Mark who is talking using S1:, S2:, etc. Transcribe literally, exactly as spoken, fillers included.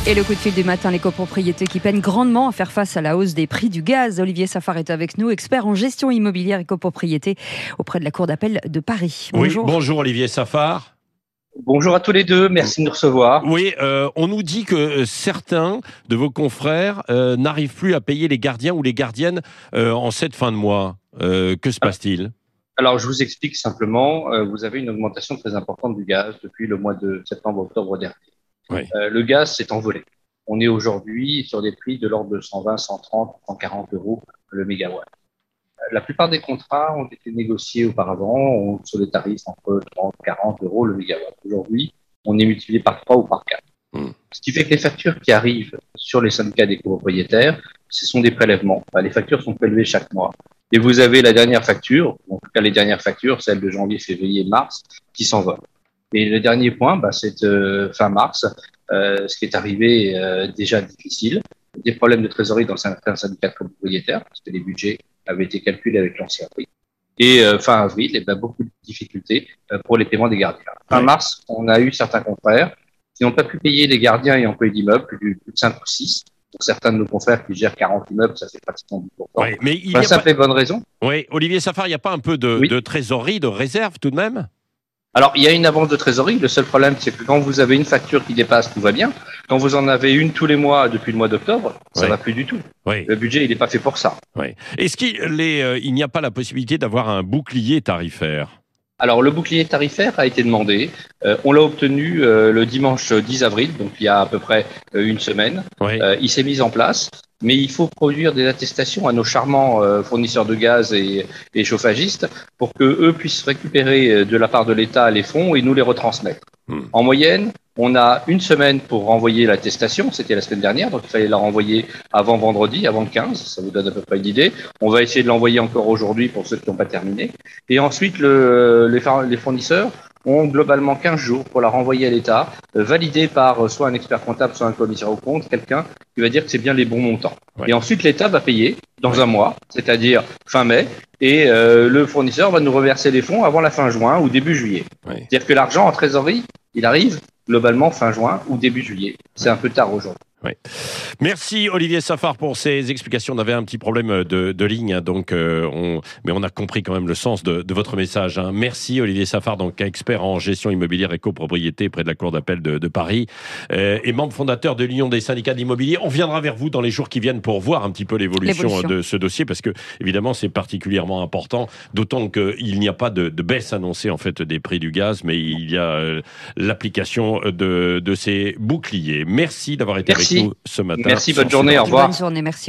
S1: Et le coup de fil du matin, les copropriétés qui peinent grandement à faire face à la hausse des prix du gaz. Olivier Safar est avec nous, expert en gestion immobilière et copropriété auprès de la Cour d'appel de Paris. Bonjour.
S2: Oui, bonjour Olivier Safar.
S3: Bonjour à tous les deux, merci de nous recevoir.
S2: Oui, euh, on nous dit que certains de vos confrères euh, n'arrivent plus à payer les gardiens ou les gardiennes euh, en cette fin de mois. Euh, que se passe-t-il ?
S3: Alors, je vous explique simplement, euh, vous avez une augmentation très importante du gaz depuis le mois de septembre-octobre dernier.
S2: Oui.
S3: Euh, le gaz s'est envolé. On est aujourd'hui sur des prix de l'ordre de cent vingt, cent trente, cent quarante euros le mégawatt. La plupart des contrats ont été négociés auparavant sur des tarifs entre trente, quarante euros le mégawatt. Aujourd'hui, on est multiplié par trois ou par quatre. Mmh. Ce qui fait que les factures qui arrivent sur les syndicats des copropriétaires, ce sont des prélèvements. Enfin, les factures sont prélevées chaque mois. Et vous avez la dernière facture, en tout cas les dernières factures, celles de janvier, février, mars, qui s'envolent. Et le dernier point, bah, c'est euh, fin mars, euh, ce qui est arrivé euh, déjà difficile, des problèmes de trésorerie dans certains syndicats de copropriétaires, parce que les budgets avaient été calculés avec l'ancien prix. Et euh, fin avril, et ben, beaucoup de difficultés euh, pour les paiements des gardiens. Fin mars, on a eu certains confrères qui n'ont pas pu payer les gardiens et employés d'immeubles, plus de cinq ou six. Pour certains de nos confrères qui gèrent quarante immeubles, ça fait pratiquement dix pour cent.
S2: Oui, mais il
S3: enfin,
S2: y a
S3: ça
S2: pas...
S3: fait bonne raison.
S2: Oui, Olivier Safar, il n'y a pas un peu de,
S3: oui.
S2: de trésorerie, de réserve tout de même ?
S3: Alors, il y a une avance de trésorerie. Le seul problème, c'est que quand vous avez une facture qui dépasse, tout va bien. Quand vous en avez une tous les mois depuis le mois d'octobre, ça
S2: oui.
S3: va plus du tout.
S2: Oui.
S3: Le budget, il n'est pas fait pour ça.
S2: Oui. Est-ce qu'il les, euh, il n'y a pas la possibilité d'avoir un bouclier tarifaire ?
S3: Alors, le bouclier tarifaire a été demandé. Euh, on l'a obtenu euh, le dimanche dix avril, donc il y a à peu près euh, une semaine.
S2: Oui.
S3: Euh, il s'est mis en place, mais il faut produire des attestations à nos charmants euh, fournisseurs de gaz et, et chauffagistes pour que eux puissent récupérer de la part de l'État les fonds et nous les retransmettre. Hmm. En moyenne, on a une semaine pour renvoyer l'attestation, c'était la semaine dernière, donc il fallait la renvoyer avant vendredi, avant le quinze, ça vous donne à peu près une idée. On va essayer de l'envoyer encore aujourd'hui pour ceux qui n'ont pas terminé. Et ensuite, le, les, les fournisseurs ont globalement quinze jours pour la renvoyer à l'État, euh, validée par soit un expert comptable, soit un commissaire aux comptes, quelqu'un qui va dire que c'est bien les bons montants. Ouais. Et ensuite, l'État va payer dans ouais. un mois, c'est-à-dire fin mai, et euh, le fournisseur va nous reverser les fonds avant la fin juin ou début juillet. Ouais. C'est-à-dire que l'argent en trésorerie, il arrive globalement fin juin ou début juillet. C'est ouais. un peu tard aujourd'hui.
S2: Oui. Merci Olivier Safar pour ces explications. On avait un petit problème de, de ligne, hein, donc euh, on, mais on a compris quand même le sens de, de votre message. Hein. Merci Olivier Safar, donc expert en gestion immobilière et copropriété près de la Cour d'appel de, de Paris euh, et membre fondateur de l'Union des syndicats de l'immobilier. On viendra vers vous dans les jours qui viennent pour voir un petit peu l'évolution, l'évolution. de ce dossier, parce que évidemment c'est particulièrement important, d'autant qu'il n'y a pas de, de baisse annoncée en fait des prix du gaz, mais il y a euh, l'application de, de ces boucliers. Merci d'avoir été
S3: Merci.
S2: avec nous ce matin.
S3: Merci, bonne journée, au revoir.
S1: Bonne journée, merci.